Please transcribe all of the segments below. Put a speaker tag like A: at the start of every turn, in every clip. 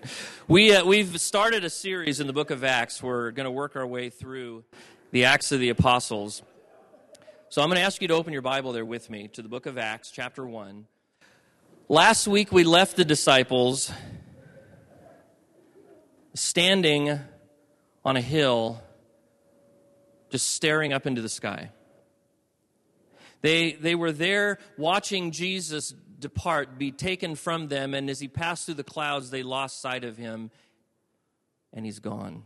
A: We've started a series in the book of Acts. We're going to work our way through the Acts of the Apostles. So I'm going to ask you to open your Bible there with me to the book of Acts, chapter 1. Last week we left the disciples standing on a hill, just staring up into the sky. They were there watching Jesus depart, be taken from them, and as he passed through the clouds, they lost sight of him, and he's gone.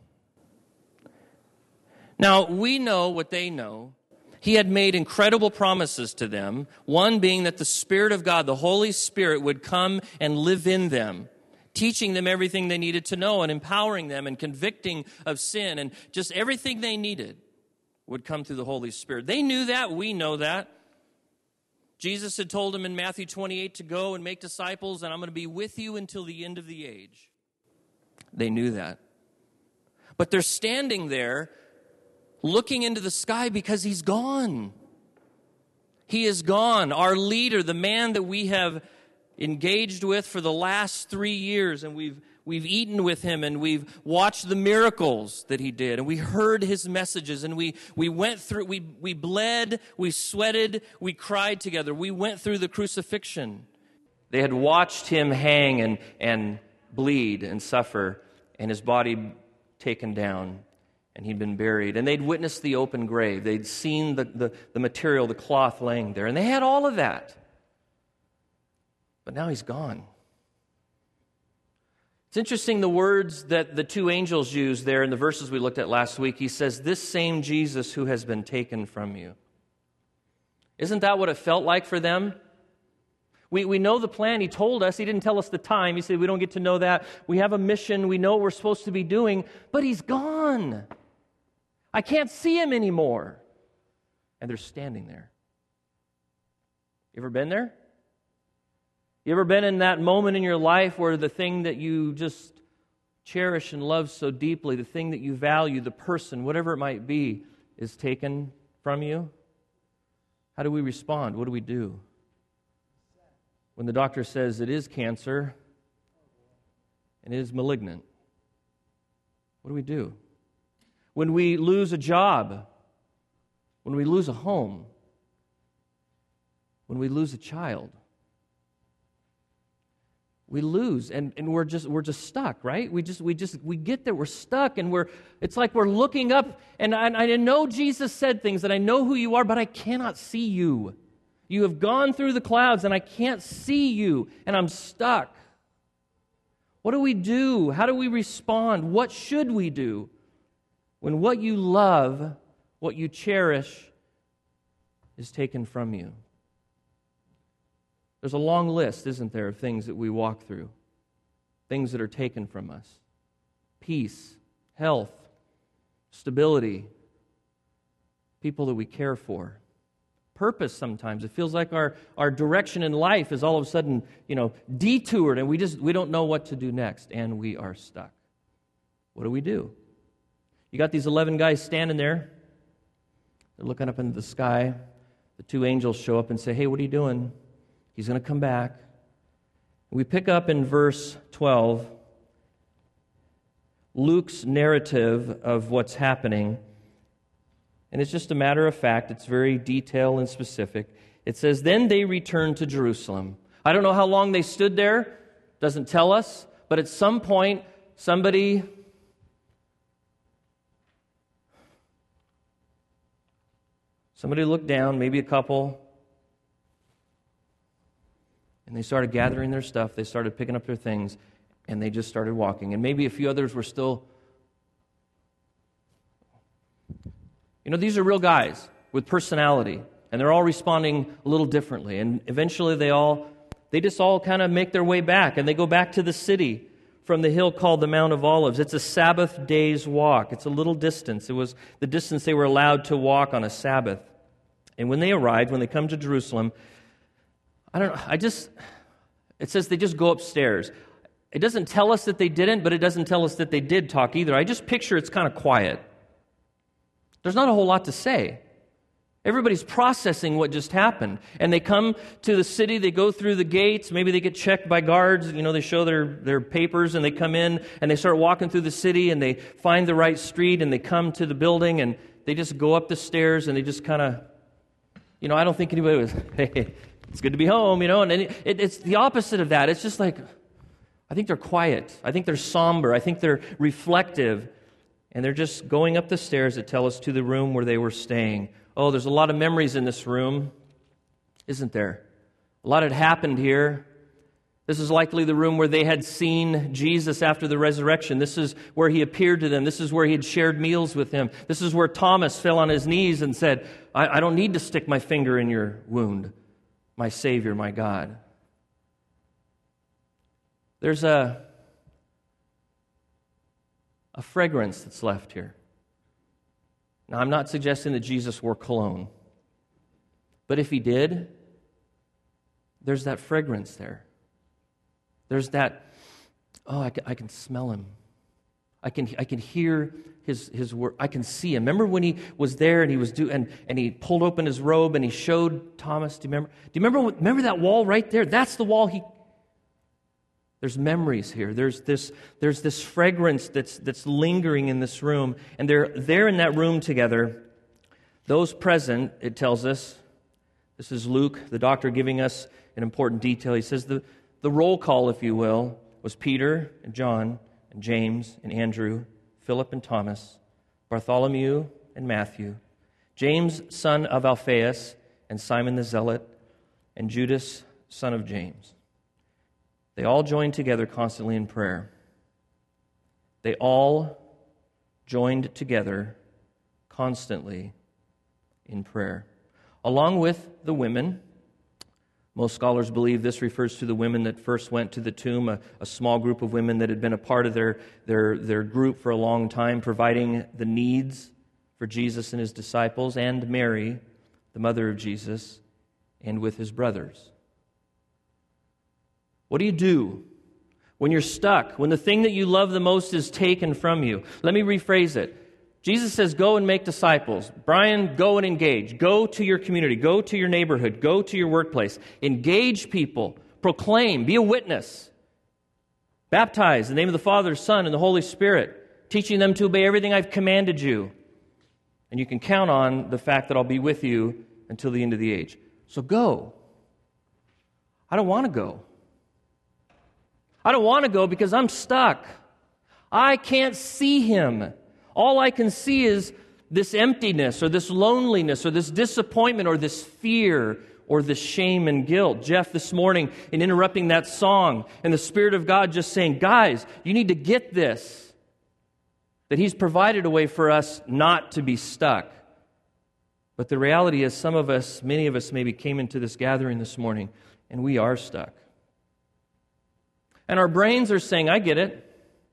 A: Now, we know what they know. He had made incredible promises to them, one being that the Spirit of God, the Holy Spirit, would come and live in them, teaching them everything they needed to know and empowering them and convicting of sin, and just everything they needed would come through the Holy Spirit. They knew that. We know that. Jesus had told them in Matthew 28 to go and make disciples, and I'm going to be with you until the end of the age. They knew that. But they're standing there looking into the sky because he's gone. He is gone. Our leader, the man that we have engaged with for the last 3 years, and we've eaten with him, and we've watched the miracles that he did, and we heard his messages, and we went through, we bled, we sweated, we cried together. We went through the crucifixion. They had watched him hang and bleed and suffer, and his body taken down, and he'd been buried. And they'd witnessed the open grave. They'd seen the material, the cloth laying there, and they had all of that. But now he's gone. It's interesting the words that the two angels used there in the verses we looked at last week. He says, "This same Jesus who has been taken from you." Isn't that what it felt like for them? We know the plan. He told us. He didn't tell us the time. He said we don't get to know that. We have a mission. We know what we're supposed to be doing. But he's gone. I can't see him anymore. And they're standing there. You ever been there? You ever been in that moment in your life where the thing that you just cherish and love so deeply, the thing that you value, the person, whatever it might be, is taken from you? How do we respond? What do we do? When the doctor says it is cancer and it is malignant, what do we do? When we lose a job, when we lose a home, when we lose a child, we lose, and we're just stuck, right? We get there, we're stuck, and it's like we're looking up, and I know Jesus said things, that I know who you are, but I cannot see you. You have gone through the clouds, and I can't see you, and I'm stuck. What do we do? How do we respond? What should we do when what you love, what you cherish, is taken from you? There's a long list, isn't there, of things that we walk through, things that are taken from us. Peace, health, stability, people that we care for. Purpose sometimes. It feels like our direction in life is all of a sudden, detoured, and we don't know what to do next, and we are stuck. What do we do? You got these 11 guys standing there. They're looking up into the sky. The two angels show up and say, "Hey, what are you doing?" He's going to come back. We pick up in verse 12, Luke's narrative of what's happening. And it's just a matter of fact. It's very detailed and specific. It says, "Then they returned to Jerusalem." I don't know how long they stood there. Doesn't tell us. But at some point, somebody looked down, maybe a couple, and they started gathering their stuff. They started picking up their things, and they just started walking. And maybe a few others were still... these are real guys with personality, and they're all responding a little differently. And eventually they just all kind of make their way back, and they go back to the city from the hill called the Mount of Olives. It's a Sabbath day's walk. It's a little distance. It was the distance they were allowed to walk on a Sabbath. And when they arrived, when they come to Jerusalem, it says they just go upstairs. It doesn't tell us that they didn't, but it doesn't tell us that they did talk either. I just picture it's kind of quiet. There's not a whole lot to say. Everybody's processing what just happened. And they come to the city, they go through the gates, maybe they get checked by guards, they show their papers, and they come in and they start walking through the city and they find the right street and they come to the building and they just go up the stairs and they just kind of, I don't think anybody was, hey, it's good to be home, and it's the opposite of that. It's just like, I think they're quiet. I think they're somber. I think they're reflective. And they're just going up the stairs that tell us to the room where they were staying. Oh, there's a lot of memories in this room, isn't there? A lot had happened here. This is likely the room where they had seen Jesus after the resurrection. This is where he appeared to them. This is where he had shared meals with him. This is where Thomas fell on his knees and said, I don't need to stick my finger in your wound, my Savior, my God. There's a fragrance that's left here. Now, I'm not suggesting that Jesus wore cologne, but if he did, there's that fragrance there. There's that, I can smell him. I can hear his word. I can see him. Remember when he was there and he was and he pulled open his robe and he showed Thomas? Do you remember that wall right there? That's the wall There's memories here. There's this fragrance that's lingering in this room, and they're there in that room together. Those present, it tells us, this is Luke, the doctor, giving us an important detail. He says the roll call, if you will, was Peter and John and James and Andrew, Philip and Thomas, Bartholomew and Matthew, James, son of Alphaeus, and Simon the Zealot, and Judas, son of James. They all joined together constantly in prayer. They all joined together constantly in prayer. Along with the women, most scholars believe this refers to the women that first went to the tomb, a small group of women that had been a part of their group for a long time, providing the needs for Jesus and his disciples, and Mary, the mother of Jesus, and with his brothers. What do you do when you're stuck, when the thing that you love the most is taken from you? Let me rephrase it. Jesus says, go and make disciples. Brian, go and engage. Go to your community. Go to your neighborhood. Go to your workplace. Engage people. Proclaim. Be a witness. Baptize in the name of the Father, Son, and the Holy Spirit, teaching them to obey everything I've commanded you. And you can count on the fact that I'll be with you until the end of the age. So go. I don't want to go. I don't want to go because I'm stuck. I can't see him. All I can see is this emptiness or this loneliness or this disappointment or this fear or this shame and guilt. Jeff this morning, in interrupting that song, and the Spirit of God just saying, guys, you need to get this. That he's provided a way for us not to be stuck. But the reality is many of us maybe came into this gathering this morning and we are stuck. And our brains are saying, I get it.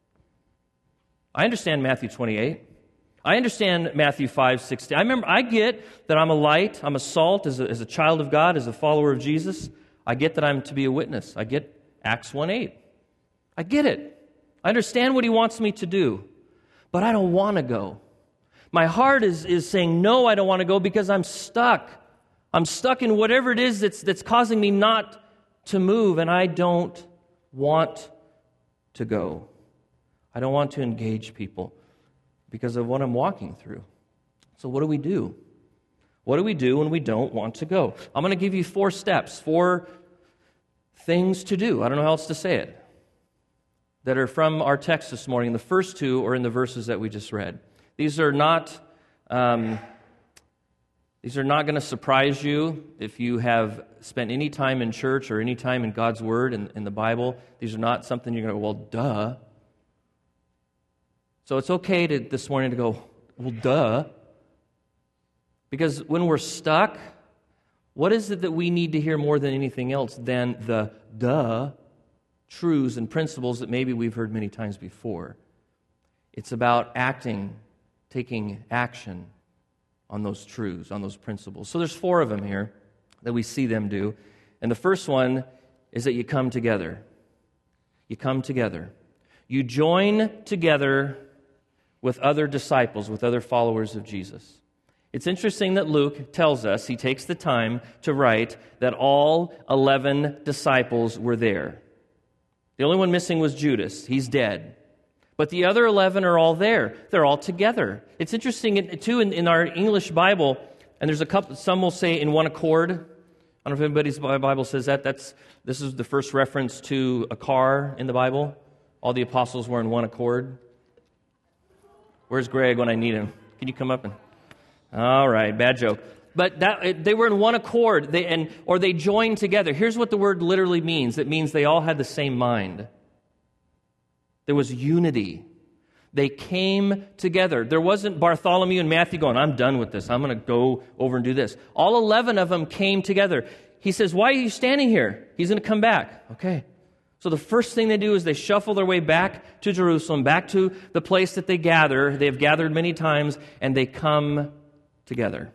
A: I understand Matthew 28. I understand Matthew 5:16. I get that I'm a light, I'm a salt as a child of God, as a follower of Jesus. I get that I'm to be a witness. I get Acts 1:8. I get it. I understand what he wants me to do. But I don't want to go. My heart is saying, no, I don't want to go because I'm stuck. I'm stuck in whatever it is that's causing me not to move, and I don't want to go. I don't want to engage people because of what I'm walking through. So what do we do? What do we do when we don't want to go? I'm going to give you 4 steps, 4 things to do. I don't know how else to say it, that are from our text this morning. The first 2 are in the verses that we just read. These are not going to surprise you if you have spent any time in church or any time in God's Word and in the Bible. These are not something you're going to go, well, duh. So it's okay this morning to go, well, duh. Because when we're stuck, what is it that we need to hear more than anything else than the duh truths and principles that maybe we've heard many times before? It's about taking action on those truths, on those principles. So there's 4 of them here that we see them do. And the first one is that you come together. You come together. You join together with other disciples, with other followers of Jesus. It's interesting that Luke tells us, he takes the time to write that all 11 disciples were there. The only one missing was Judas. He's dead. But the other 11 are all there. They're all together. It's interesting, too, in our English Bible, and there's a couple, some will say in one accord. I don't know if anybody's Bible says that. This is the first reference to a car in the Bible. All the apostles were in one accord. Where's Greg when I need him? Can you come up and... All right, bad joke. But they were in one accord, or they joined together. Here's what the word literally means. It means they all had the same mind. There was unity. They came together. There wasn't Bartholomew and Matthew going, I'm done with this. I'm going to go over and do this. All 11 of them came together. He says, why are you standing here? He's going to come back. Okay. So the first thing they do is they shuffle their way back to Jerusalem, back to the place that they gather. They have gathered many times, and they come together.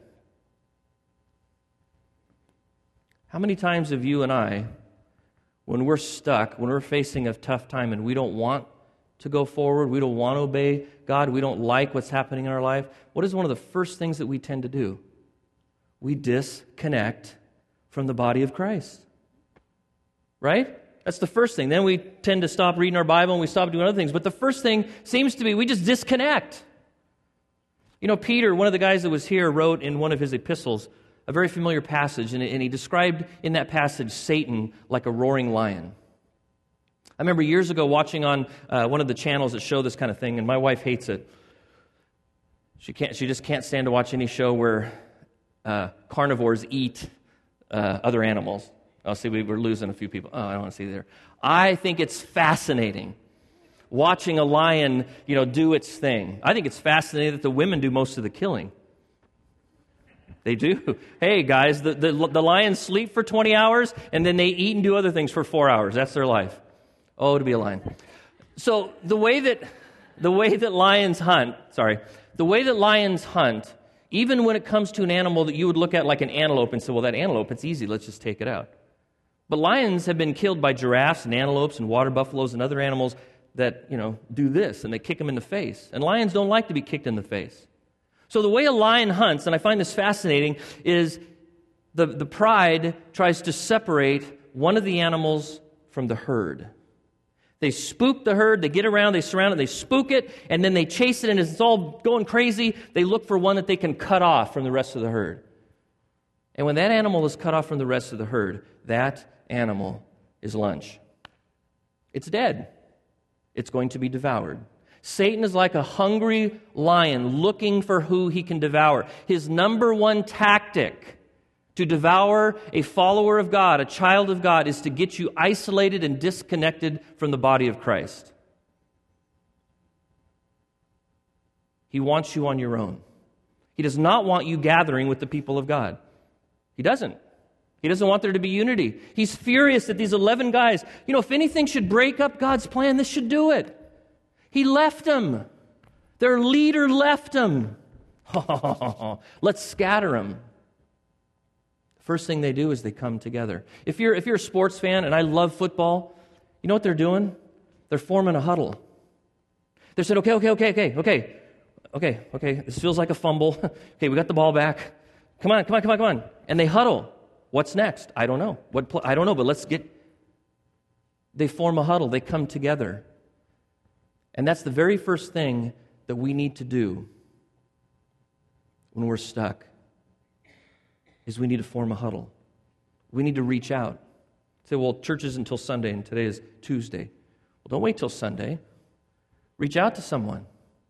A: How many times have you and I, when we're stuck, when we're facing a tough time and we don't want to go forward, we don't want to obey God, we don't like what's happening in our life, what is one of the first things that we tend to do? We disconnect from the body of Christ. Right? That's the first thing. Then we tend to stop reading our Bible and we stop doing other things. But the first thing seems to be we just disconnect. You know, Peter, one of the guys that was here, wrote in one of his epistles a very familiar passage, and he described in that passage Satan like a roaring lion. I remember years ago watching on one of the channels that show this kind of thing, and my wife hates it. She just can't stand to watch any show where carnivores eat other animals. Oh, see, we're losing a few people. Oh, I don't want to see there. I think it's fascinating watching a lion, do its thing. I think it's fascinating that the women do most of the killing. They do. Hey, guys, the lions sleep for 20 hours, and then they eat and do other things for 4 hours. That's their life. Oh, to be a lion. So the way that lions hunt, even when it comes to an animal that you would look at like an antelope and say, well, that antelope, it's easy, let's just take it out. But lions have been killed by giraffes and antelopes and water buffaloes and other animals that, do this, and they kick them in the face. And lions don't like to be kicked in the face. So the way a lion hunts, and I find this fascinating, is the pride tries to separate one of the animals from the herd. They spook the herd, they get around, they surround it, they spook it, and then they chase it, and as it's all going crazy, they look for one that they can cut off from the rest of the herd. And when that animal is cut off from the rest of the herd, that animal is lunch. It's dead. It's going to be devoured. Satan is like a hungry lion looking for who he can devour. His number one tactic to devour a follower of God, a child of God, is to get you isolated and disconnected from the body of Christ. He wants you on your own. He does not want you gathering with the people of God. He doesn't. He doesn't want there to be unity. He's furious that these 11 guys, if anything should break up God's plan, this should do it. He left them. Their leader left them. Let's scatter them. First thing they do is they come together. If you're a sports fan, and I love football, you know what they're doing? They're forming a huddle. They said, okay. This feels like a fumble. Okay, we got the ball back. Come on. And they huddle. What's next? I don't know. I don't know, but they form a huddle. They come together. And that's the very first thing that we need to do when we're stuck, is we need to form a huddle. We need to reach out. Say, well, church is until Sunday, and today is Tuesday. Well, don't wait till Sunday. Reach out to someone.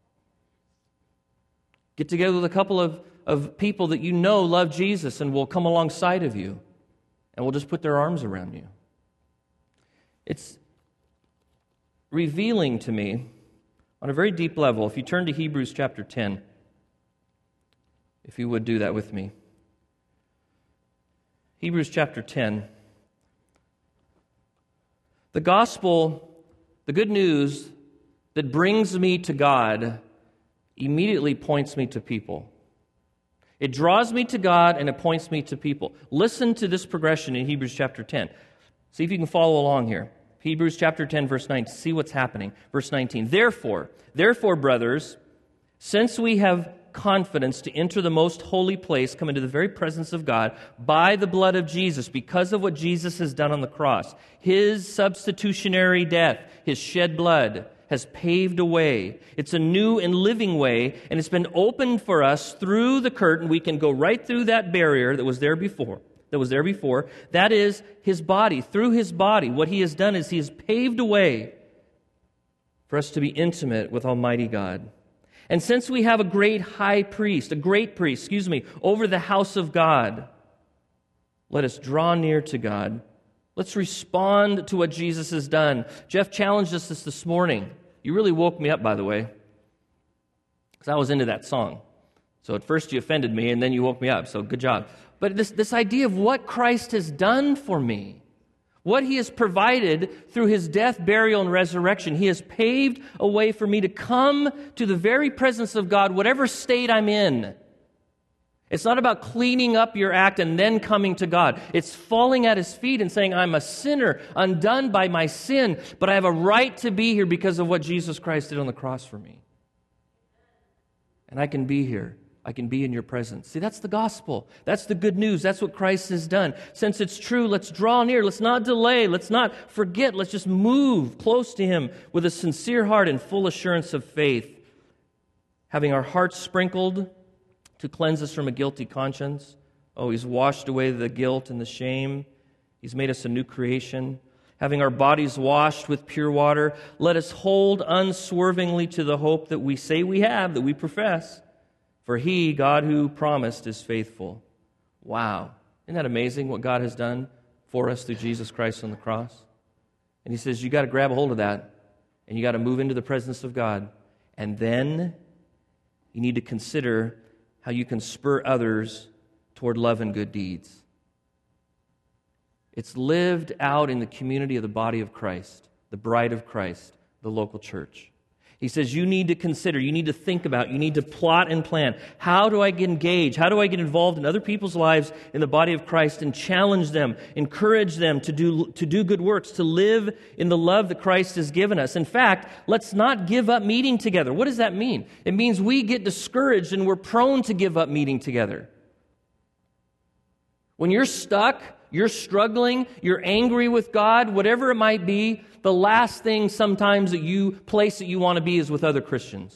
A: Get together with a couple of people that you know love Jesus and will come alongside of you, and will just put their arms around you. It's revealing to me on a very deep level. If you turn to Hebrews chapter 10, if you would do that with me. Hebrews chapter 10. The gospel, the good news that brings me to God, immediately points me to people. It draws me to God and it points me to people. Listen to this progression in Hebrews chapter 10. See if you can follow along here. Hebrews chapter 10, verse 9. See what's happening. Verse 19. Therefore, brothers, since we have confidence to enter the most holy place, come into the very presence of God, by the blood of Jesus, because of what Jesus has done on the cross. His substitutionary death, His shed blood, has paved a way. It's a new and living way, and it's been opened for us through the curtain. We can go right through that barrier that was there before. That is His body. Through His body, what He has done is He has paved a way for us to be intimate with Almighty God. And since we have a great priest over the house of God, let us draw near to God. Let's respond to what Jesus has done. Jeff challenged us this morning. You really woke me up, by the way, because I was into that song. So at first you offended me, and then you woke me up, so good job. But this idea of what Christ has done for me, what He has provided through His death, burial, and resurrection, He has paved a way for me to come to the very presence of God, whatever state I'm in. It's not about cleaning up your act and then coming to God. It's falling at His feet and saying, I'm a sinner, undone by my sin, but I have a right to be here because of what Jesus Christ did on the cross for me. And I can be here. I can be in your presence. See, that's the gospel. That's the good news. That's what Christ has done. Since it's true, let's draw near. Let's not delay. Let's not forget. Let's just move close to Him with a sincere heart and full assurance of faith, having our hearts sprinkled to cleanse us from a guilty conscience. Oh, He's washed away the guilt and the shame. He's made us a new creation. Having our bodies washed with pure water, let us hold unswervingly to the hope that we say we have, that we profess. For He, God who promised, is faithful. Wow. Isn't that amazing what God has done for us through Jesus Christ on the cross? And He says, you got to grab a hold of that, and you got to move into the presence of God. And then you need to consider how you can spur others toward love and good deeds. It's lived out in the community of the body of Christ, the bride of Christ, the local church. He says you need to consider, you need to think about, you need to plot and plan. How do I get engaged? How do I get involved in other people's lives in the body of Christ and challenge them, encourage them to do good works, to live in the love that Christ has given us? In fact, let's not give up meeting together. What does that mean? It means we get discouraged and we're prone to give up meeting together. When you're stuck, you're struggling, you're angry with God, whatever it might be, the last thing sometimes that you want to be is with other Christians.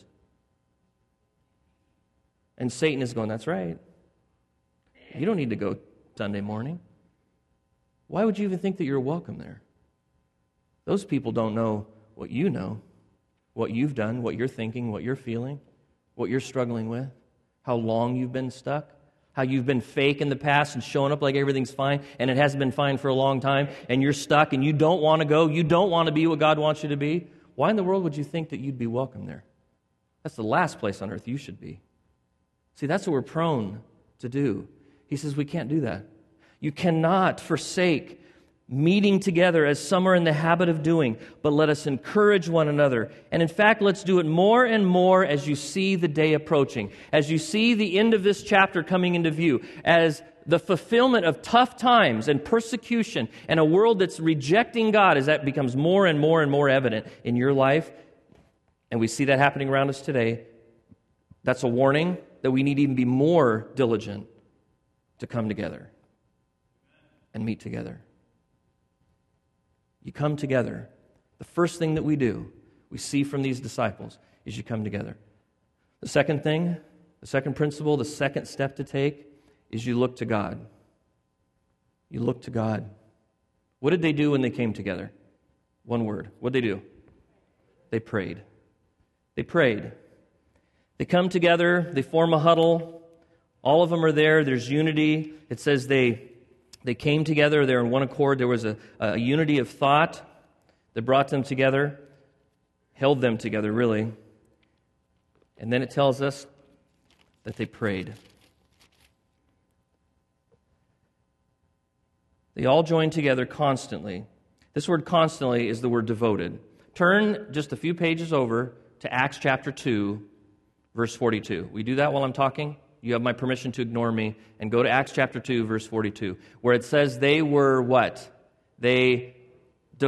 A: And Satan is going, that's right. You don't need to go Sunday morning. Why would you even think that you're welcome there? Those people don't know what you know, what you've done, what you're thinking, what you're feeling, what you're struggling with, how long you've been stuck. How you've been fake in the past and showing up like everything's fine, and it hasn't been fine for a long time, and you're stuck, and you don't want to go, you don't want to be what God wants you to be. Why in the world would you think that you'd be welcome there? That's the last place on earth you should be. See, that's what we're prone to do. He says we can't do that. You cannot forsake meeting together as some are in the habit of doing, but let us encourage one another. And in fact, let's do it more and more as you see the day approaching, as you see the end of this chapter coming into view, as the fulfillment of tough times and persecution and a world that's rejecting God, as that becomes more and more and more evident in your life. And we see that happening around us today. That's a warning that we need to even be more diligent to come together and meet together. You come together. The first thing that we do, we see from these disciples, is you come together. The second thing, the second principle, the second step to take is you look to God. You look to God. What did they do when they came together? One word. What did they do? They prayed. They prayed. They come together. They form a huddle. All of them are there. There's unity. It says they came together, they're in one accord. There was a unity of thought that brought them together, held them together, really. And then it tells us that they prayed. They all joined together constantly. This word constantly is the word devoted. Turn just a few pages over to Acts chapter 2, verse 42. We do that while I'm talking? You have my permission to ignore me and go to Acts chapter 2, verse 42, where it says they were what? They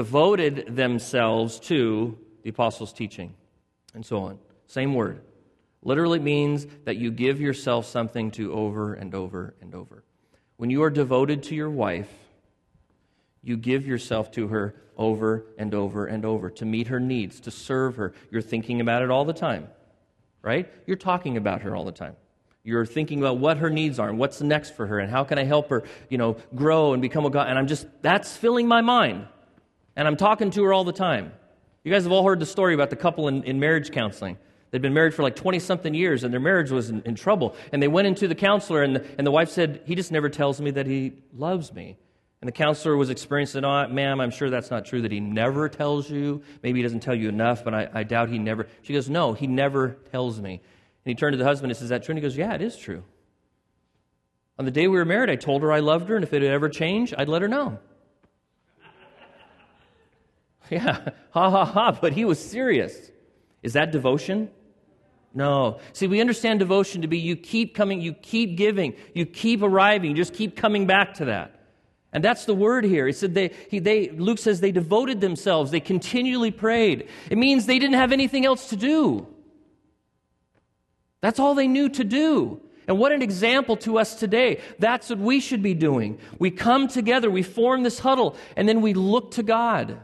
A: devoted themselves to the apostles' teaching and so on. Same word. Literally means that you give yourself something to over and over and over. When you are devoted to your wife, you give yourself to her over and over and over to meet her needs, to serve her. You're thinking about it all the time, right? You're talking about her all the time. You're thinking about what her needs are and what's next for her and how can I help her, grow and become a God. And that's filling my mind. And I'm talking to her all the time. You guys have all heard the story about the couple in marriage counseling. They'd been married for like 20-something years, and their marriage was in trouble. And they went into the counselor, and the wife said, "He just never tells me that he loves me." And the counselor was experiencing, "Oh, ma'am, I'm sure that's not true, that he never tells you. Maybe he doesn't tell you enough, but I doubt he never." She goes, "No, he never tells me." And he turned to the husband and says, "Is that true?" And he goes, "Yeah, it is true. On the day we were married, I told her I loved her, and if it would ever change, I'd let her know." Yeah, ha, ha, ha, but he was serious. Is that devotion? No. See, we understand devotion to be you keep coming, you keep giving, you keep arriving, you just keep coming back to that. And that's the word here. It said Luke says they devoted themselves, they continually prayed. It means they didn't have anything else to do. That's all they knew to do. And what an example to us today. That's what we should be doing. We come together, we form this huddle, and then we look to God.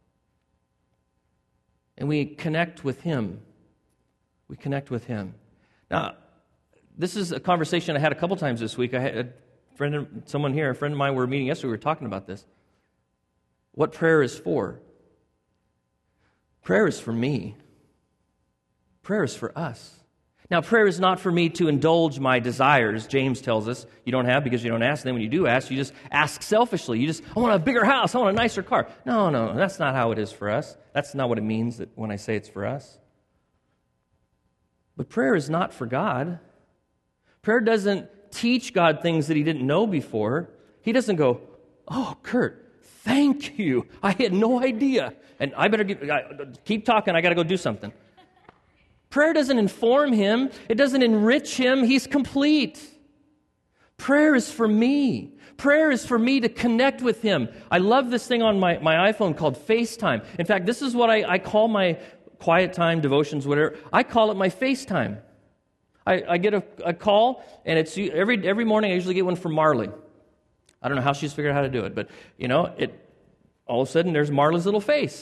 A: And we connect with Him. We connect with Him. Now, this is a conversation I had a couple times this week. I had a friend of mine, we were meeting yesterday, we were talking about this. What prayer is for? Prayer is for me. Prayer is for us. Now, prayer is not for me to indulge my desires. James tells us you don't have because you don't ask. And then when you do ask, you just ask selfishly. I want a bigger house. I want a nicer car. No, that's not how it is for us. That's not what it means when I say it's for us. But prayer is not for God. Prayer doesn't teach God things that He didn't know before. He doesn't go, "Oh, Kurt, thank you. I had no idea. And I better keep talking. I got to go do something." Prayer doesn't inform him. It doesn't enrich him. He's complete. Prayer is for me. Prayer is for me to connect with Him. I love this thing on my iPhone called FaceTime. In fact, this is what I call my quiet time, devotions, whatever. I call it my FaceTime. I get a call, and it's every morning I usually get one from Marley. I don't know how she's figured out how to do it, but, all of a sudden there's Marley's little face.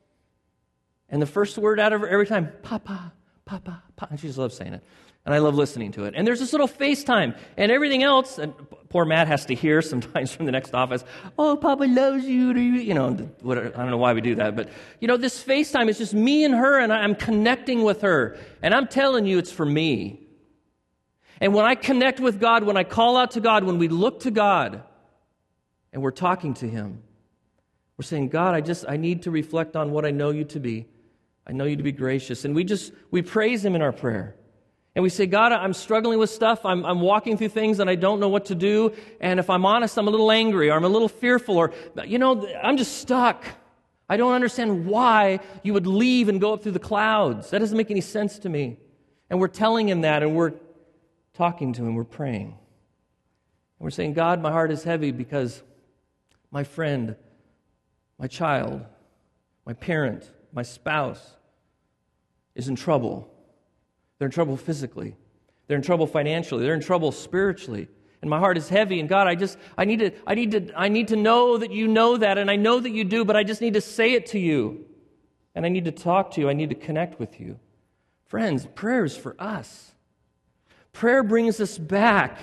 A: And the first word out of her every time, "Papa, Papa, Papa," and she just loves saying it. And I love listening to it. And there's this little FaceTime. And everything else, and poor Matt has to hear sometimes from the next office, "Oh, Papa loves you." I don't know why we do that. But, this FaceTime is just me and her, and I'm connecting with her. And I'm telling you, it's for me. And when I connect with God, when I call out to God, when we look to God, and we're talking to Him, we're saying, "God, I need to reflect on what I know you to be. I know you to be gracious." And we praise Him in our prayer. And we say, "God, I'm struggling with stuff. I'm walking through things and I don't know what to do. And if I'm honest, I'm a little angry, or I'm a little fearful, or, I'm just stuck. I don't understand why you would leave and go up through the clouds. That doesn't make any sense to me." And we're telling Him that, and we're talking to Him, we're praying. And we're saying, "God, my heart is heavy because my friend, my child, my parent, my spouse is in trouble. They're in trouble physically. They're in trouble financially. They're in trouble spiritually. And my heart is heavy. And God, I need to know that you know that, and I know that you do, but I just need to say it to you. And I need to talk to you. I need to connect with you." Friends, prayer is for us. Prayer brings us back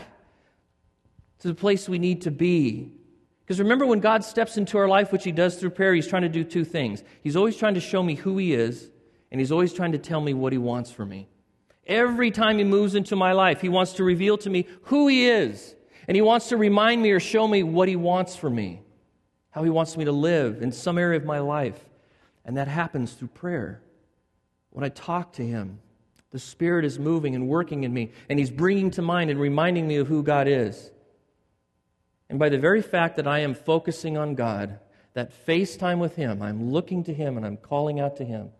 A: to the place we need to be. Because remember, when God steps into our life, which He does through prayer, He's trying to do two things. He's always trying to show me who He is, and He's always trying to tell me what He wants for me. Every time He moves into my life, He wants to reveal to me who He is, and He wants to remind me or show me what He wants for me, how He wants me to live in some area of my life. And that happens through prayer. When I talk to Him, the Spirit is moving and working in me, and He's bringing to mind and reminding me of who God is. And by the very fact that I am focusing on God, that FaceTime with Him, I'm looking to Him and I'm calling out to Him,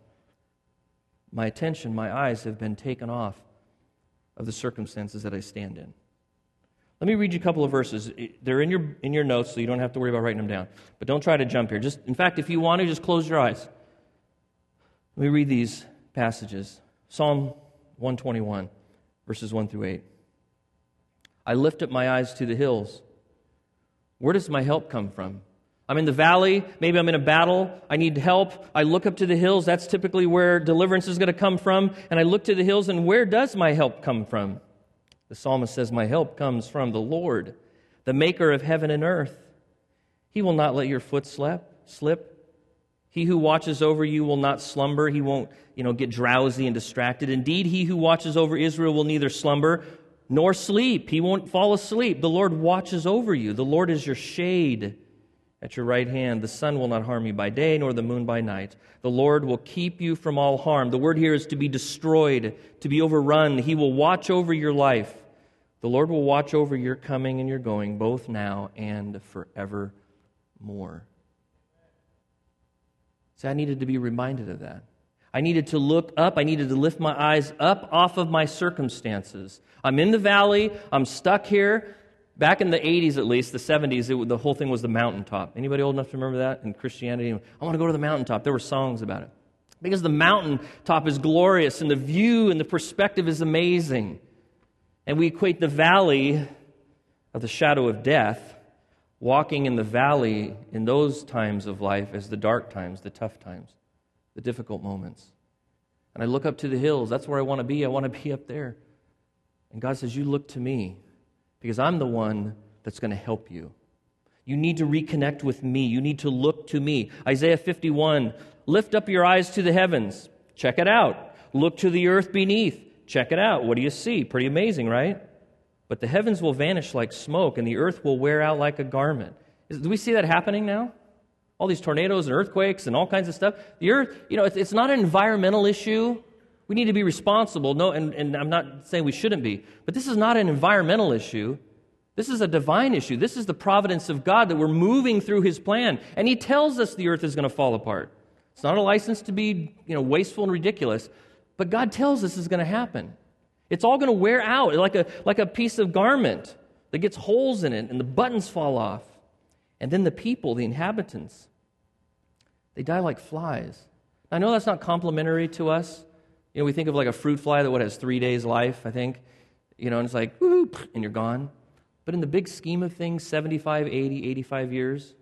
A: my attention, my eyes have been taken off of the circumstances that I stand in. Let me read you a couple of verses. They're in your notes, so you don't have to worry about writing them down. But don't try to jump here. In fact, if you want to, just close your eyes. Let me read these passages. Psalm 121, verses 1 through 8. I lift up my eyes to the hills. Where does my help come from? I'm in the valley. Maybe I'm in a battle. I need help. I look up to the hills. That's typically where deliverance is going to come from. And I look to the hills, and where does my help come from? The psalmist says, my help comes from the Lord, the maker of heaven and earth. He will not let your foot slip. He who watches over you will not slumber. He won't, get drowsy and distracted. Indeed, he who watches over Israel will neither slumber nor sleep. He won't fall asleep. The Lord watches over you. The Lord is your shade at your right hand. The sun will not harm you by day, nor the moon by night. The Lord will keep you from all harm. The word here is to be destroyed, to be overrun. He will watch over your life. The Lord will watch over your coming and your going, both now and forevermore. See, I needed to be reminded of that. I needed to look up. I needed to lift my eyes up off of my circumstances. I'm in the valley. I'm stuck here. Back in the 80s, at least, the 70s, the whole thing was the mountaintop. Anybody old enough to remember that in Christianity? I want to go to the mountaintop. There were songs about it. Because the mountaintop is glorious, and the view and the perspective is amazing. And we equate the valley of the shadow of death, walking in the valley in those times of life, as the dark times, the tough times, the difficult moments. And I look up to the hills. That's where I want to be. I want to be up there. And God says, you look to me, because I'm the one that's going to help you. You need to reconnect with me. You need to look to me. Isaiah 51, lift up your eyes to the heavens. Check it out. Look to the earth beneath. Check it out. What do you see? Pretty amazing, right? But the heavens will vanish like smoke, and the earth will wear out like a garment. Do we see that happening now? All these tornadoes and earthquakes and all kinds of stuff. The earth, it's not an environmental issue. We need to be responsible. No, and I'm not saying we shouldn't be. But this is not an environmental issue. This is a divine issue. This is the providence of God that we're moving through His plan. And He tells us the earth is going to fall apart. It's not a license to be, wasteful and ridiculous. But God tells us it's going to happen. It's all going to wear out like a piece of garment that gets holes in it and the buttons fall off. And then the people, the inhabitants, they die like flies. I know that's not complimentary to us. We think of like a fruit fly that has 3 days life, I think. And it's like, whoop, and you're gone. But in the big scheme of things, 75, 80, 85 years,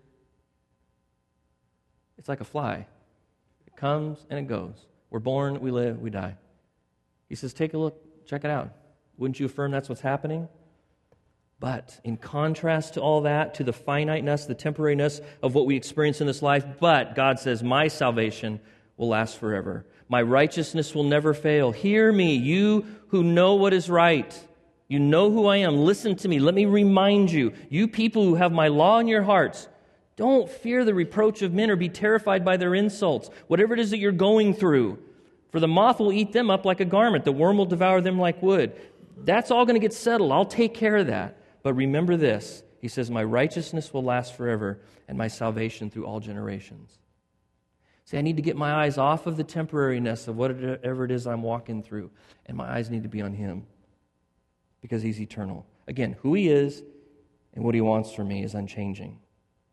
A: it's like a fly. It comes and it goes. We're born, we live, we die. He says, take a look, check it out. Wouldn't you affirm that's what's happening? But in contrast to all that, to the finiteness, the temporariness of what we experience in this life, but God says, my salvation will last forever. My righteousness will never fail. Hear me, you who know what is right. You know who I am. Listen to me. Let me remind you, you people who have my law in your hearts, don't fear the reproach of men or be terrified by their insults, whatever it is that you're going through. For the moth will eat them up like a garment. The worm will devour them like wood. That's all going to get settled. I'll take care of that. But remember this. He says, my righteousness will last forever and my salvation through all generations. See, I need to get my eyes off of the temporariness of whatever it is I'm walking through. And my eyes need to be on Him because He's eternal. Again, who He is and what He wants from me is unchanging.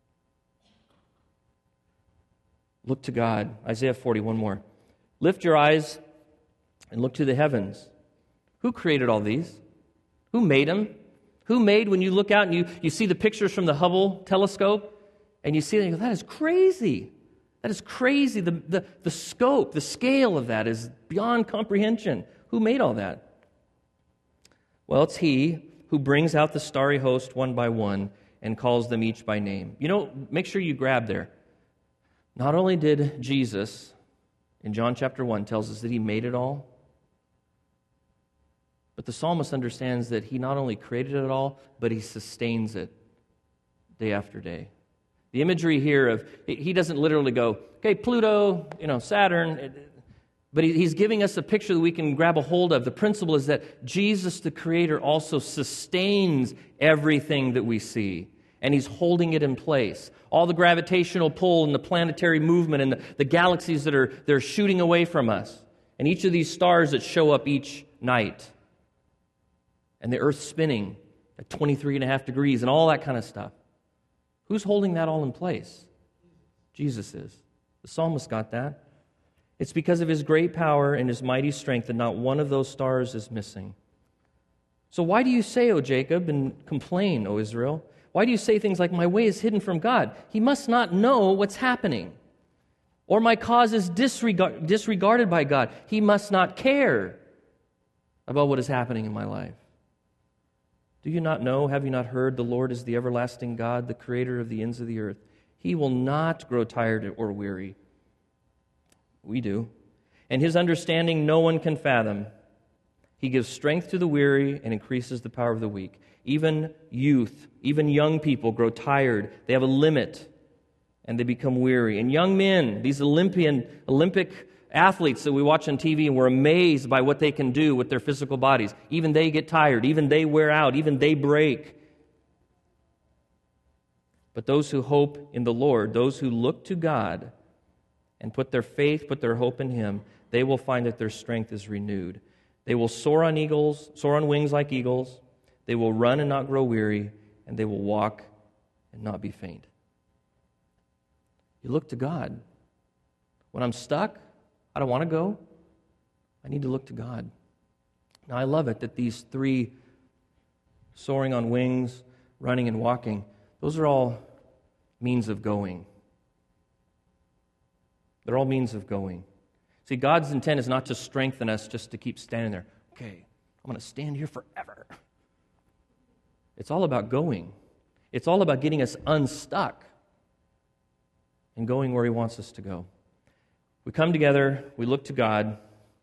A: Look to God. Isaiah 40, one more. Lift your eyes and look to the heavens. Who created all these? Who made them? Who made, when you look out and you see the pictures from the Hubble telescope, and you see it and you go, that is crazy. That is crazy. The scope, the scale of that is beyond comprehension. Who made all that? Well, it's He who brings out the starry host one by one and calls them each by name. Make sure you grab there. Not only did Jesus, in John chapter 1, tells us that He made it all, but the psalmist understands that He not only created it all, but He sustains it day after day. The imagery here of, He doesn't literally go, okay, Pluto, Saturn, but He's giving us a picture that we can grab a hold of. The principle is that Jesus, the Creator, also sustains everything that we see, and He's holding it in place. All the gravitational pull and the planetary movement and the galaxies they're shooting away from us, and each of these stars that show up each night, and the earth spinning at 23.5 degrees and all that kind of stuff. Who's holding that all in place? Jesus is. The psalmist got that. It's because of His great power and His mighty strength that not one of those stars is missing. So why do you say, O Jacob, and complain, O Israel? Why do you say things like, my way is hidden from God? He must not know what's happening. Or my cause is disregarded by God. He must not care about what is happening in my life. Do you not know, have you not heard, the Lord is the everlasting God, the creator of the ends of the earth. He will not grow tired or weary. We do. And His understanding no one can fathom. He gives strength to the weary and increases the power of the weak. Even youth, even young people grow tired. They have a limit and they become weary. And young men, these Olympic athletes that we watch on TV and we're amazed by what they can do with their physical bodies, even they get tired, even they wear out, even they break. But those who hope in the Lord, those who look to God and put their faith, put their hope in Him, they will find that their strength is renewed. They will soar on wings like eagles. They will run and not grow weary, and they will walk and not be faint. You look to God. When I'm stuck, I don't want to go, I need to look to God. Now, I love it that these three, soaring on wings, running and walking, those are all means of going. They're all means of going. See, God's intent is not to strengthen us just to keep standing there. Okay, I'm going to stand here forever. It's all about going. It's all about getting us unstuck and going where He wants us to go. We come together, we look to God.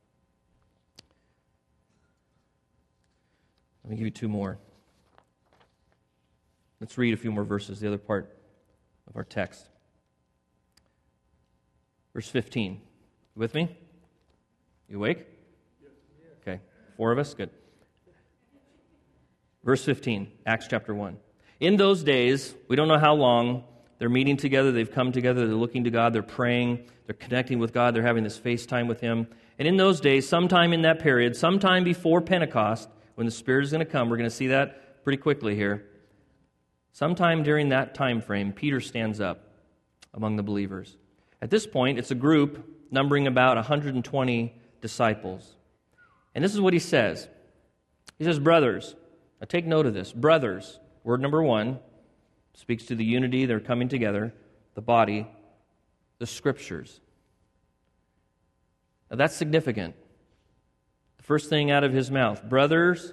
A: Let me give you two more. Let's read a few more verses, the other part of our text. Verse 15. You with me? You awake? Okay. 4 of us? Good. Verse 15, Acts chapter 1. In those days, we don't know how long, they're meeting together, they've come together, they're looking to God, they're praying, they're connecting with God, they're having this FaceTime with Him. And in those days, sometime in that period, sometime before Pentecost, when the Spirit is going to come, we're going to see that pretty quickly here. Sometime during that time frame, Peter stands up among the believers. At this point, it's a group numbering about 120 disciples. And this is what he says. He says, brothers, now take note of this. Brothers, word number 1, speaks to the unity, they're coming together, the body, the Scriptures. Now that's significant. The first thing out of his mouth, brothers,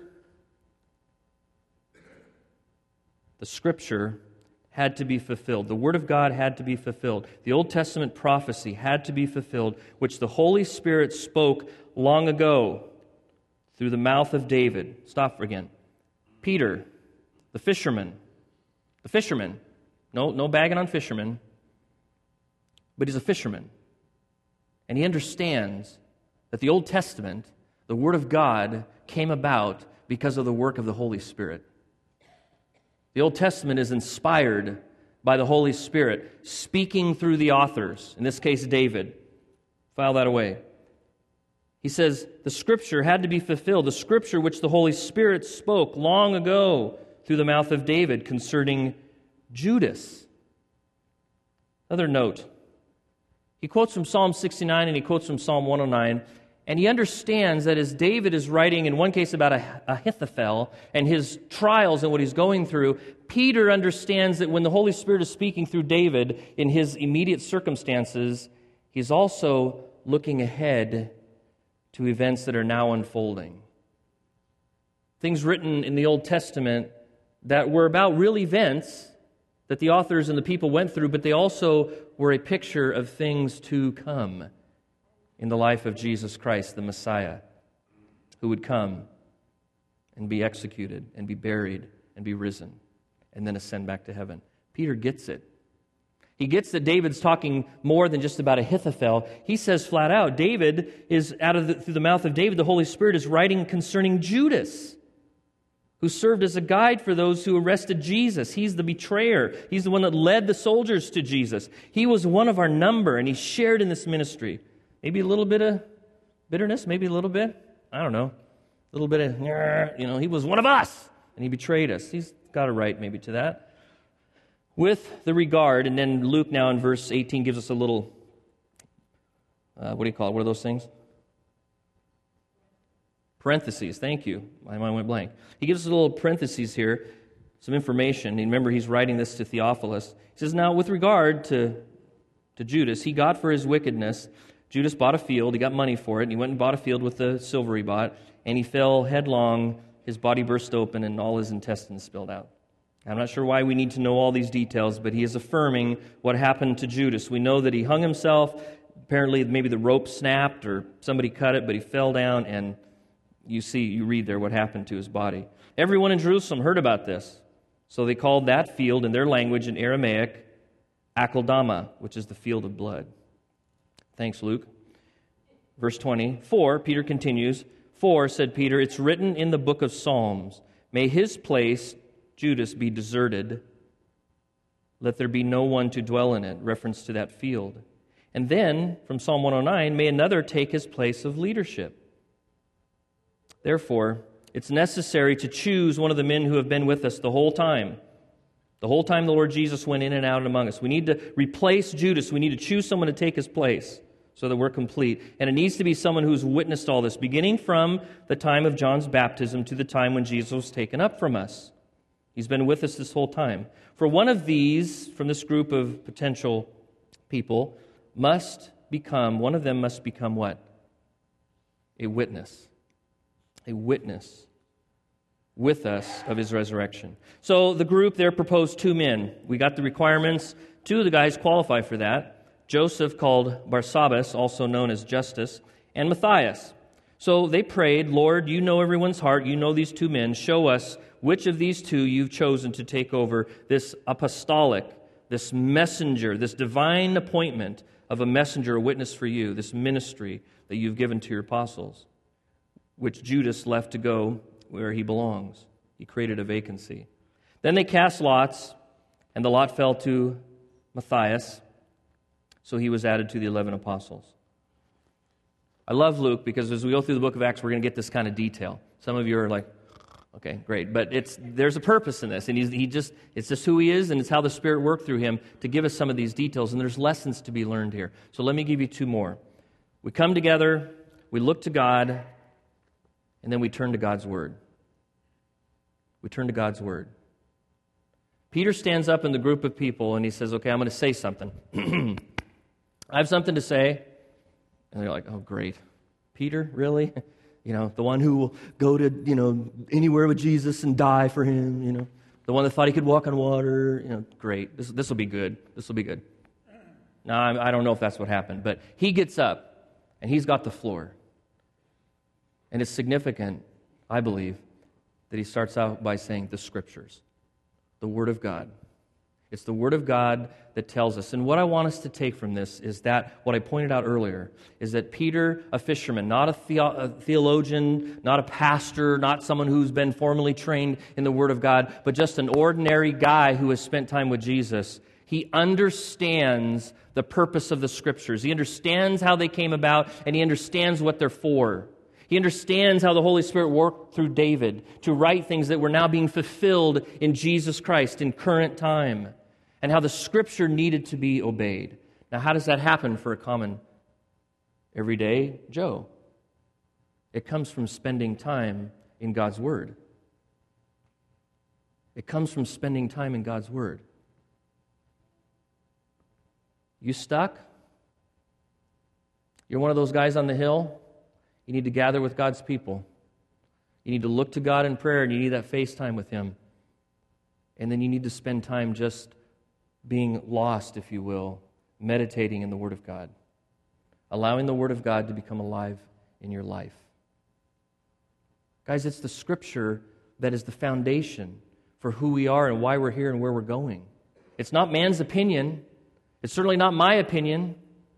A: the Scripture had to be fulfilled. The Word of God had to be fulfilled. The Old Testament prophecy had to be fulfilled, which the Holy Spirit spoke long ago through the mouth of David. Stop again. Peter, the fisherman. No bagging on fishermen, but he's a fisherman. And he understands that the Old Testament, the Word of God, came about because of the work of the Holy Spirit. The Old Testament is inspired by the Holy Spirit, speaking through the authors, in this case David. File that away. He says the Scripture had to be fulfilled, the Scripture which the Holy Spirit spoke long ago through the mouth of David concerning Judas. Another note. He quotes from Psalm 69 and he quotes from Psalm 109, and he understands that as David is writing, in one case about Ahithophel and his trials and what he's going through, Peter understands that when the Holy Spirit is speaking through David in his immediate circumstances, he's also looking ahead to events that are now unfolding. Things written in the Old Testament that were about real events that the authors and the people went through, but they also were a picture of things to come in the life of Jesus Christ, the Messiah, who would come and be executed and be buried and be risen and then ascend back to heaven. Peter gets it. He gets that David's talking more than just about Ahithophel. He says flat out, David is through the mouth of David, the Holy Spirit is writing concerning Judas, who served as a guide for those who arrested Jesus. He's the betrayer. He's the one that led the soldiers to Jesus. He was one of our number, and he shared in this ministry. Maybe a little bit of bitterness, maybe a little bit, I don't know, a little bit of, he was one of us, and he betrayed us. He's got a right maybe to that. With the regard, and then Luke now in verse 18 gives us a little what do you call it? What are those things? Parentheses. Thank you. My mind went blank. He gives us a little parentheses here, some information. And remember, he's writing this to Theophilus. He says, now, with regard to Judas, he got for his wickedness. Judas bought a field. He got money for it. And he went and bought a field with the silver he bought. And he fell headlong. His body burst open and all his intestines spilled out. I'm not sure why we need to know all these details, but he is affirming what happened to Judas. We know that he hung himself. Apparently, maybe the rope snapped or somebody cut it, but he fell down, and you read there what happened to his body. Everyone in Jerusalem heard about this. So they called that field in their language in Aramaic, Akeldama, which is the field of blood. Thanks, Luke. Verse 20, Peter continues, said Peter, it's written in the book of Psalms, may his place, Judas, be deserted. Let there be no one to dwell in it, reference to that field. And then, from Psalm 109, may another take his place of leadership. Therefore, it's necessary to choose one of the men who have been with us the whole time. The whole time the Lord Jesus went in and out among us. We need to replace Judas. We need to choose someone to take his place so that we're complete. And it needs to be someone who's witnessed all this, beginning from the time of John's baptism to the time when Jesus was taken up from us. He's been with us this whole time. For one of these, from this group of potential people, one of them must become what? A witness. A witness with us of his resurrection. So the group there proposed 2 men. We got the requirements. 2 of the guys qualify for that. Joseph, called Barsabbas, also known as Justus, and Matthias. So they prayed, Lord, you know everyone's heart. You know these 2 men. Show us which of these 2 you've chosen to take over this apostolic, this messenger, this divine appointment of a messenger, a witness for you, this ministry that you've given to your apostles, which Judas left to go where he belongs. He created a vacancy. Then they cast lots, and the lot fell to Matthias, so he was added to the 11 apostles. I love Luke because as we go through the book of Acts, we're going to get this kind of detail. Some of you are like, okay, great. But there's a purpose in this, and it's just who he is, and it's how the Spirit worked through him to give us some of these details, and there's lessons to be learned here. So let me give you 2 more. We come together, we look to God, and then we turn to God's Word. We turn to God's Word. Peter stands up in the group of people, and he says, okay, I'm going to say something. I have something to say. And they're like, oh, great. Peter, really? The one who will go to, anywhere with Jesus and die for him, The one that thought he could walk on water, great. This will be good. This will be good. Now, I don't know if that's what happened, but he gets up, and he's got the floor. And it's significant, I believe, that he starts out by saying the Scriptures, the Word of God. It's the Word of God that tells us. And what I want us to take from this is that, what I pointed out earlier, is that Peter, a fisherman, not a theologian, not a pastor, not someone who's been formally trained in the Word of God, but just an ordinary guy who has spent time with Jesus, he understands the purpose of the Scriptures. He understands how they came about, and he understands what they're for. He understands how the Holy Spirit worked through David to write things that were now being fulfilled in Jesus Christ in current time, and how the Scripture needed to be obeyed. Now, how does that happen for a common, everyday Joe? It comes from spending time in God's Word. It comes from spending time in God's Word. You stuck? You're one of those guys on the hill? You need to gather with God's people. You need to look to God in prayer, and you need that face time with Him. And then you need to spend time just being lost, if you will, meditating in the Word of God, allowing the Word of God to become alive in your life. Guys, it's the Scripture that is the foundation for who we are and why we're here and where we're going. It's not man's opinion. It's certainly not my opinion.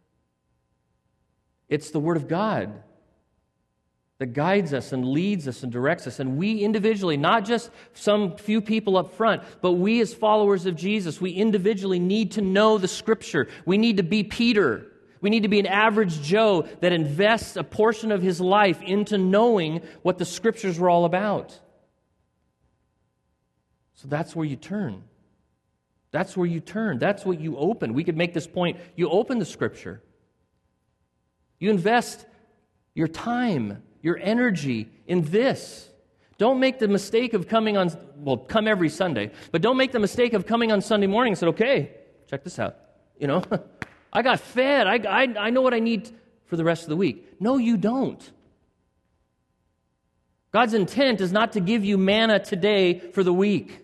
A: It's the Word of God that guides us and leads us and directs us. And we individually, not just some few people up front, but we as followers of Jesus, we individually need to know the Scripture. We need to be Peter. We need to be an average Joe that invests a portion of his life into knowing what the Scriptures were all about. So that's where you turn. That's where you turn. That's what you open. We could make this point. You open the Scripture. You invest your time, your energy in this. Don't make the mistake of come every Sunday, but don't make the mistake of coming on Sunday morning and say, okay, check this out. I got fed. I know what I need for the rest of the week. No, you don't. God's intent is not to give you manna today for the week.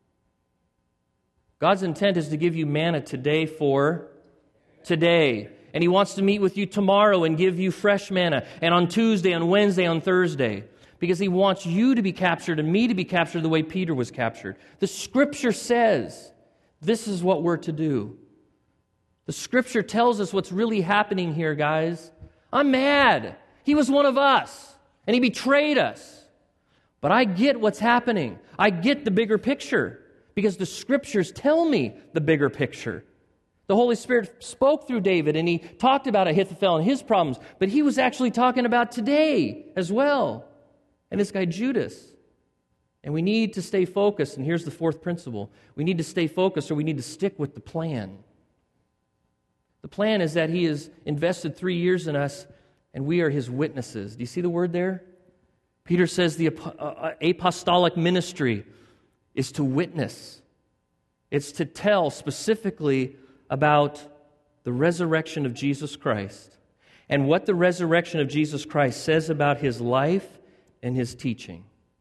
A: God's intent is to give you manna today for today. And He wants to meet with you tomorrow and give you fresh manna. And on Tuesday, on Wednesday, on Thursday. Because He wants you to be captured and me to be captured the way Peter was captured. The Scripture says this is what we're to do. The Scripture tells us what's really happening here, guys. I'm mad. He was one of us. And He betrayed us. But I get what's happening. I get the bigger picture. Because the Scriptures tell me the bigger picture. The Holy Spirit spoke through David, and he talked about Ahithophel and his problems, but he was actually talking about today as well. And this guy Judas. And we need to stay focused, and here's the fourth principle. We need to stay focused, or we need to stick with the plan. The plan is that He has invested 3 years in us, and we are His witnesses. Do you see the word there? Peter says the apostolic ministry is to witness. It's to tell specifically about the resurrection of Jesus Christ and what the resurrection of Jesus Christ says about His life and His teaching.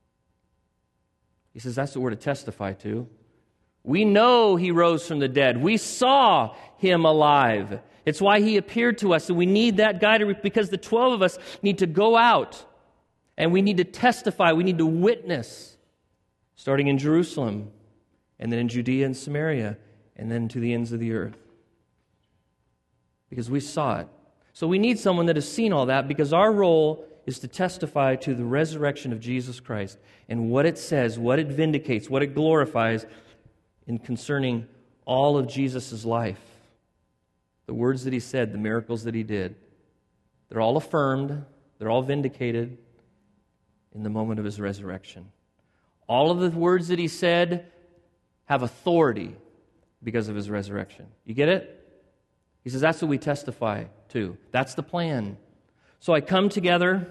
A: He says that's what we're to testify to. We know He rose from the dead. We saw Him alive. It's why He appeared to us, and we need that guy because the 12 of us need to go out and we need to testify. We need to witness, starting in Jerusalem and then in Judea and Samaria and then to the ends of the earth. Because we saw it. So we need someone that has seen all that, because our role is to testify to the resurrection of Jesus Christ and what it says, what it vindicates, what it glorifies in concerning all of Jesus' life. The words that He said, the miracles that He did, they're all affirmed, they're all vindicated in the moment of His resurrection. All of the words that He said have authority because of His resurrection. You get it? He says that's what we testify to. That's the plan. So I come together,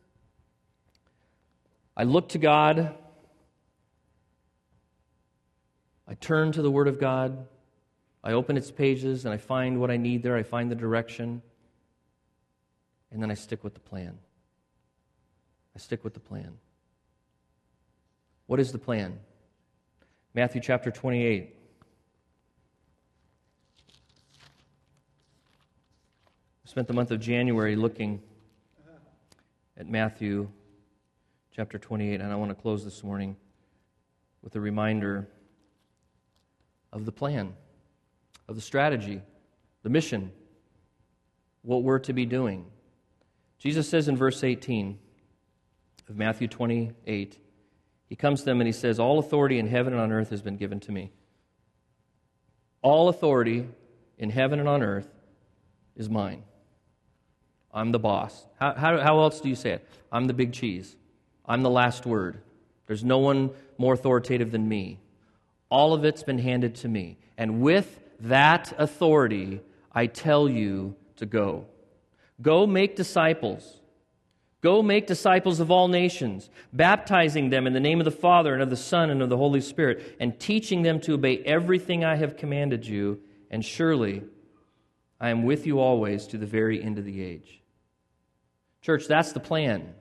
A: I look to God, I turn to the Word of God, I open its pages and I find what I need there, I find the direction, and then I stick with the plan. I stick with the plan. What is the plan? Matthew chapter 28. I spent the month of January looking at Matthew chapter 28, and I want to close this morning with a reminder of the plan, of the strategy, the mission, what we're to be doing. Jesus says in verse 18 of Matthew 28, He comes to them and He says, all authority in heaven and on earth has been given to me. All authority in heaven and on earth is mine. I'm the boss. How else do you say it? I'm the big cheese. I'm the last word. There's no one more authoritative than me. All of it's been handed to me. And with that authority, I tell you to go. Go make disciples. Go make disciples of all nations, baptizing them in the name of the Father and of the Son and of the Holy Spirit, and teaching them to obey everything I have commanded you, and surely I am with you always to the very end of the age. Church, that's the plan.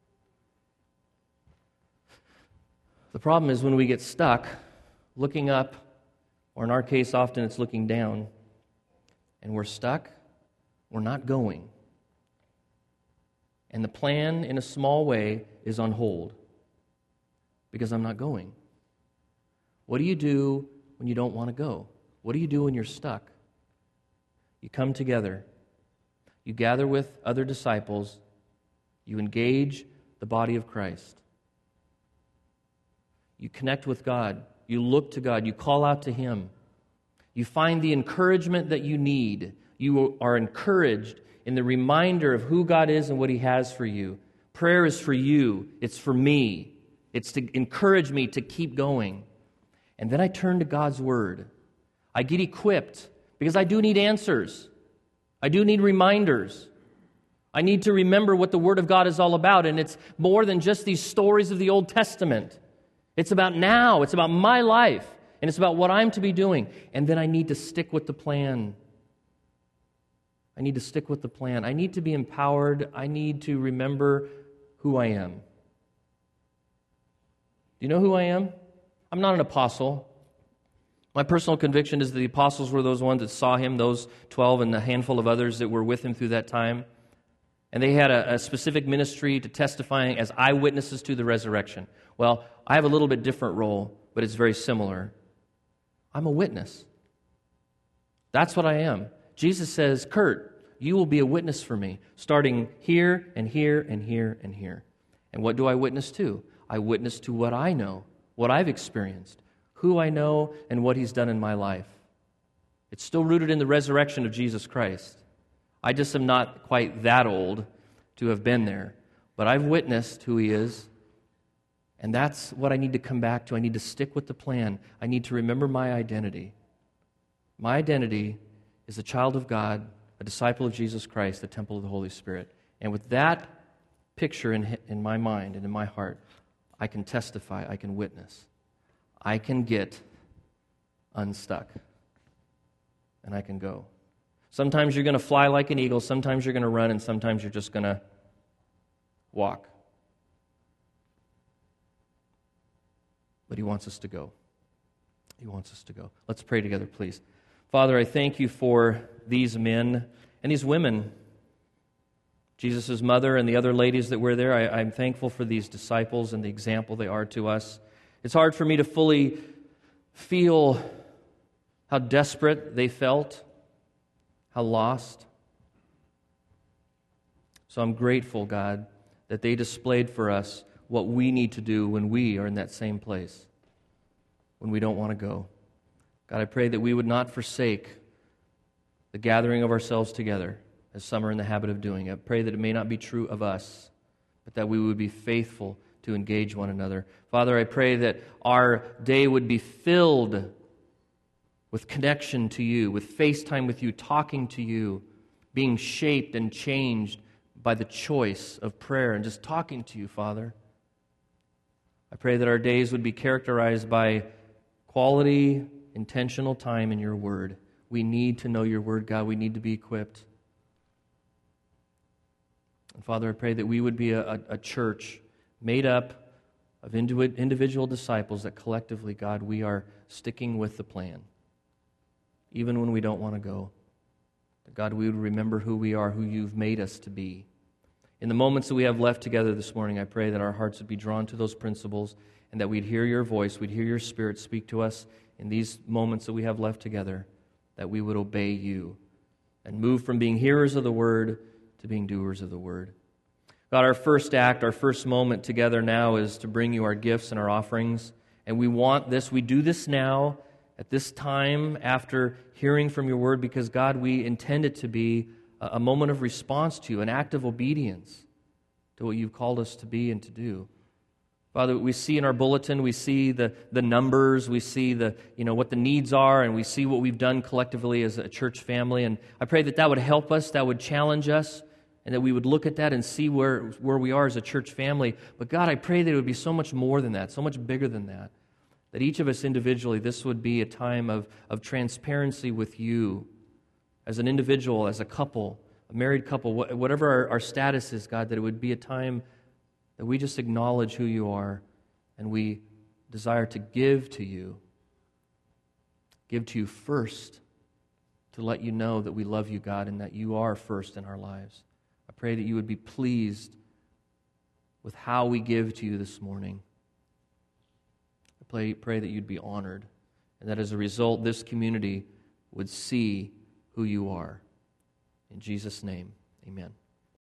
A: The problem is when we get stuck looking up, or in our case, often it's looking down, and we're stuck, we're not going. And the plan, in a small way, is on hold because I'm not going. What do you do when you don't want to go? What do you do when you're stuck? You come together. You gather with other disciples. You engage the body of Christ. You connect with God. You look to God. You call out to Him. You find the encouragement that you need. You are encouraged in the reminder of who God is and what He has for you. Prayer is for you. It's for me. It's to encourage me to keep going. And then I turn to God's Word. I get equipped because I do need answers. I do need reminders. I need to remember what the Word of God is all about, and it's more than just these stories of the Old Testament. It's about now. It's about my life, and it's about what I'm to be doing. And then I need to stick with the plan. I need to stick with the plan. I need to be empowered. I need to remember who I am. Do you know who I am? I'm not an apostle. My personal conviction is that the apostles were those ones that saw him, those 12 and a handful of others that were with him through that time. And they had a specific ministry to testifying as eyewitnesses to the resurrection. Well, I have a little bit different role, but it's very similar. I'm a witness. That's what I am. Jesus says, Kurt, you will be a witness for me, starting here and here and here and here. And what do I witness to? I witness to what I know, what I've experienced, who I know, and what He's done in my life. It's still rooted in the resurrection of Jesus Christ. I just am not quite that old to have been there, but I've witnessed who He is, and that's what I need to come back to. I need to stick with the plan. I need to remember my identity. My identity is a child of God, a disciple of Jesus Christ, the temple of the Holy Spirit. And with that picture in my mind and in my heart, I can testify, I can witness. I can get unstuck, and I can go. Sometimes you're going to fly like an eagle, sometimes you're going to run, and sometimes you're just going to walk. But He wants us to go. He wants us to go. Let's pray together, please. Father, I thank You for these men and these women, Jesus' mother and the other ladies that were there. I'm thankful for these disciples and the example they are to us. It's hard for me to fully feel how desperate they felt, how lost. So I'm grateful, God, that they displayed for us what we need to do when we are in that same place, when we don't want to go. God, I pray that we would not forsake the gathering of ourselves together, as some are in the habit of doing. I pray that it may not be true of us, but that we would be faithful to engage one another. Father, I pray that our day would be filled with connection to You, with FaceTime with You, talking to You, being shaped and changed by the choice of prayer and just talking to You, Father. I pray that our days would be characterized by quality, intentional time in Your Word. We need to know Your Word, God. We need to be equipped. And Father, I pray that we would be a church made up of individual disciples that collectively, God, we are sticking with the plan, even when we don't want to go. That, God, we would remember who we are, who You've made us to be. In the moments that we have left together this morning, I pray that our hearts would be drawn to those principles and that we'd hear Your voice, we'd hear Your Spirit speak to us in these moments that we have left together, that we would obey You and move from being hearers of the Word to being doers of the Word. God, our first act, our first moment together now is to bring You our gifts and our offerings. And we want this, we do this now, at this time, after hearing from Your Word, because, God, we intend it to be a moment of response to You, an act of obedience to what You've called us to be and to do. Father, we see in our bulletin, we see the numbers, we see what the needs are, and we see what we've done collectively as a church family. And I pray that that would help us, that would challenge us, and that we would look at that and see where we are as a church family. But God, I pray that it would be so much more than that, so much bigger than that. That each of us individually, this would be a time of transparency with You as an individual, as a couple, a married couple, whatever our status is, God, that it would be a time that we just acknowledge who You are and we desire to give to You first, to let You know that we love You, God, and that You are first in our lives. I pray that You would be pleased with how we give to You this morning. I pray that You'd be honored, and that as a result, this community would see who You are. In Jesus' name, amen.